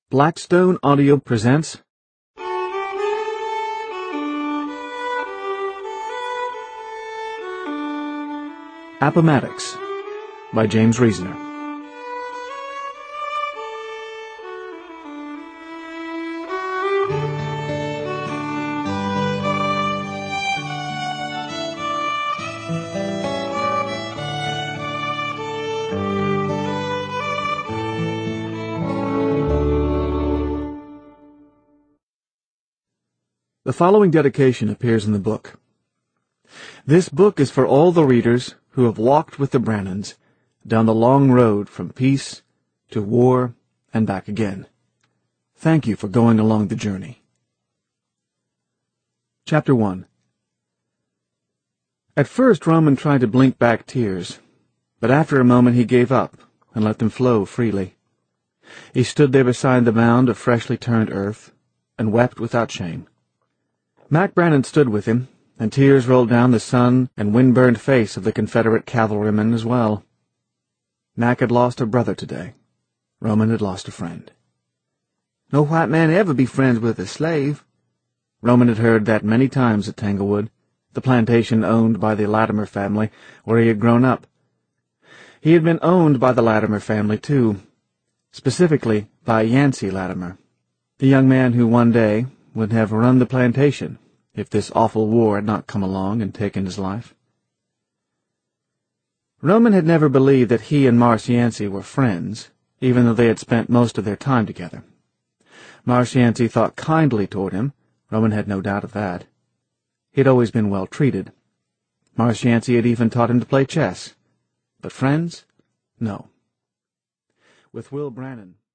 Blackstone Audio presents Appomattox by James Reasoner. The following dedication appears in the book. This book is for all the readers who have walked with the Brannans down the long road from peace to war and back again. Thank you for going along the journey. Chapter 1. At first Roman tried to blink back tears, but after a moment he gave up and let them flow freely. He stood there beside the mound of freshly turned earth and wept without shame. Mac Brannan stood with him, and tears rolled down the sun and wind-burned face of the Confederate cavalryman as well. Mac had lost a brother today. Roman had lost a friend. "No white man ever be friends with a slave." Roman had heard that many times at Tanglewood, the plantation owned by the Latimer family, where he had grown up. He had been owned by the Latimer family, too, specifically by Yancey Latimer, the young man who one day would have run the plantation if this awful war had not come along and taken his life. Roman had never believed that he and Marse Yancey were friends, even though they had spent most of their time together. Marse Yancey thought kindly toward him. Roman had no doubt of that. He had always been well treated. Marse Yancey had even taught him to play chess. But friends? No. With Will Brannan,